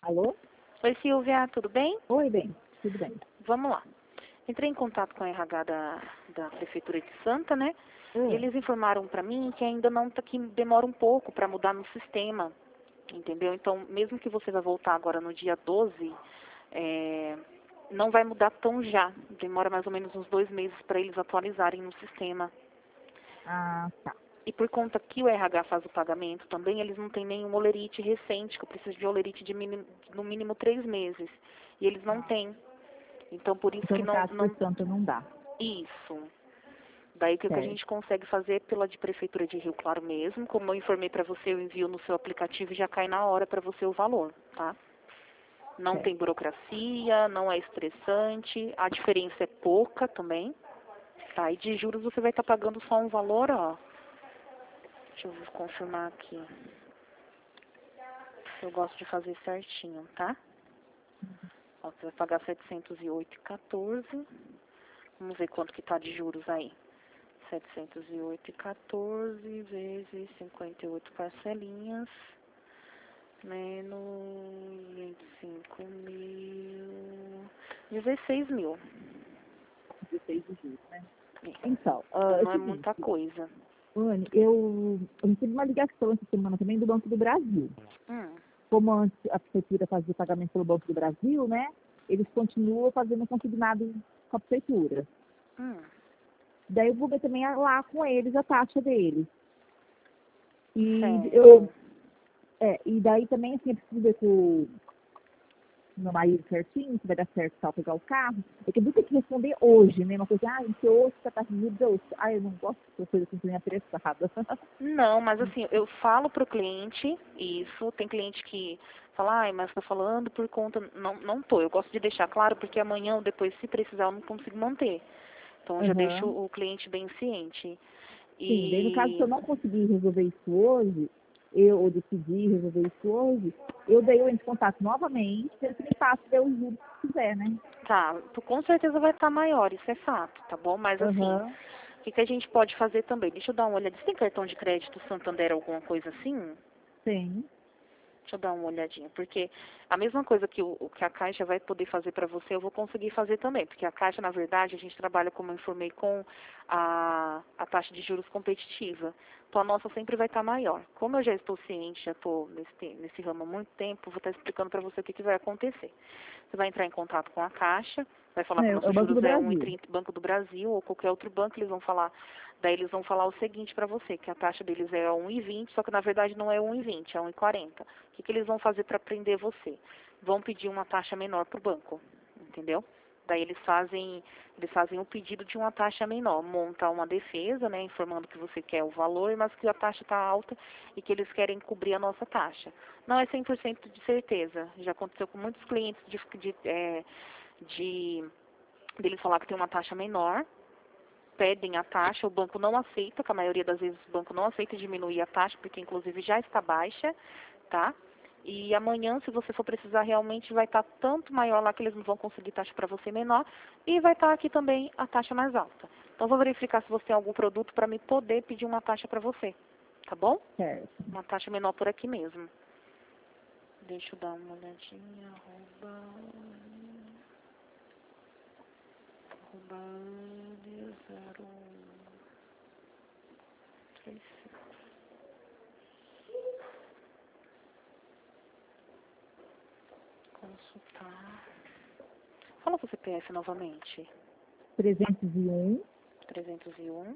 Alô? Oi, Silvia, tudo bem? Oi, bem. Tudo bem. Vamos lá. Entrei em contato com a RH da Prefeitura de Santa, né? E eles informaram para mim que ainda não tá, que demora um pouco para mudar no sistema, entendeu? Então, mesmo que você vai voltar agora no dia 12, não vai mudar tão já. Demora mais ou menos uns 2 meses para eles atualizarem no sistema. Ah, tá. E por conta que o RH faz o pagamento também, eles não têm nenhum olerite recente, que eu preciso de olerite de no mínimo 3 meses. E eles não têm. Então, por isso Então, que no caso, por Santa não dá. Isso. Daí que o que a Certo. gente consegue fazer pela de Prefeitura de Rio Claro mesmo, como eu informei para você, eu envio no seu aplicativo e já cai na hora para você o valor, tá? Não Certo. tem burocracia, não é estressante, a diferença é pouca também, tá? E de juros você vai estar pagando só um valor, ó. Deixa eu confirmar aqui. Eu gosto de fazer certinho, tá? Ó, você vai pagar 708,14. Vamos ver quanto que tá de juros aí. 708,14 vezes 58 parcelinhas, menos 25 mil, 16 mil. 16 de julho, né? É. Então, Então é o não é seguinte, muita coisa. Anne, eu recebi uma ligação essa semana também do Banco do Brasil. Hum, Como antes a Prefeitura fazia o pagamento pelo Banco do Brasil, né? Eles continuam fazendo consignado com a Prefeitura. hum, Daí eu vou ver também lá com eles a taxa deles. certo. E daí também, assim, eu preciso ver com meu marido certinho, se vai dar certo tal pegar o carro. É que eu vou ter que responder hoje, né? Uma coisa, porque hoje tá taxa de juros. Eu não gosto de coisa assim, minha apressada. Não, mas assim, eu falo pro cliente isso, tem cliente que fala, ai, mas tá falando por conta, não tô, eu gosto de deixar claro porque amanhã ou depois, se precisar, eu não consigo manter. Então eu já deixo Aham. o cliente bem ciente. Sim, daí no caso, se eu E não conseguir resolver isso hoje, ou decidir resolver isso hoje, daí eu entro em contato novamente, ele me passa o juros que quiser, né? tá, com certeza vai estar maior, isso é fato, tá bom? Mas assim, Aham. o que que a gente pode fazer também? Deixa eu dar uma olhada. Você tem cartão de crédito Santander, alguma coisa assim? Tem. Deixa eu dar uma olhadinha, porque a mesma coisa que o que a Caixa vai poder fazer para você, eu vou conseguir fazer também, porque a Caixa, na verdade, a gente trabalha, como eu informei, com a taxa de juros competitiva. Então, a nossa sempre vai estar maior. Como eu já estou ciente, já estou nesse ramo há muito tempo, vou estar explicando para você o que, que vai acontecer. Você vai entrar em contato com a Caixa, vai falar que o É nosso o Banco do juros é Brasil. 1,30 Banco do Brasil ou qualquer outro banco, eles vão falar. Daí eles vão falar o seguinte para você, que a taxa deles é 1,20, só que na verdade não é 1,20, é 1,40. O que eles vão fazer para prender você? Vão pedir uma taxa menor para o banco, entendeu? Daí eles fazem o pedido de uma taxa menor, monta uma defesa, né, informando que você quer o valor, mas que a taxa está alta e que eles querem cobrir a nossa taxa. Não é 100% de certeza. Já aconteceu com muitos clientes deles falar que tem uma taxa menor, pedem a taxa, o banco não aceita, que a maioria das vezes o banco não aceita diminuir a taxa, porque inclusive já está baixa, tá? E amanhã, se você for precisar, realmente vai estar tanto maior lá que eles não vão conseguir taxa para você menor, e vai estar aqui também a taxa mais alta. Então, vou verificar se você tem algum produto para me poder pedir uma taxa para você, tá bom? Certo. Uma taxa menor por aqui mesmo. Deixa eu dar uma olhadinha, arroba 0136. Consultar. Fala o CPF novamente. 301, 301,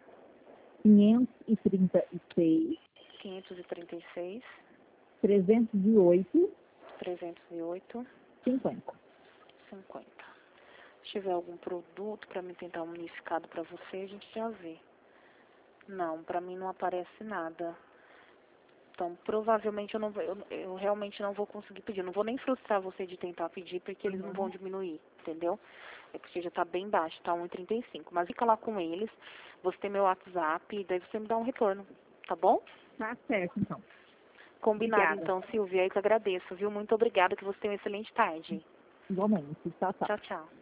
536, 536, 308, 308, 50. 50. Se tiver algum produto para me tentar um unificado para você, a gente já vê. Não, para mim não aparece nada. Então, provavelmente eu não vou, eu realmente não vou conseguir pedir. Não vou nem frustrar você de tentar pedir, porque eles não vão diminuir, entendeu? É porque já está bem baixo, tá 1,35. Mas fica lá com eles, você tem meu WhatsApp, e daí você me dá um retorno, tá bom? Tá certo, então. Combinado, Obrigada. então, Silvia, eu que agradeço, viu? Muito obrigada, que você tenha uma excelente tarde. Igualmente. Tchau, tchau. Tchau, tchau.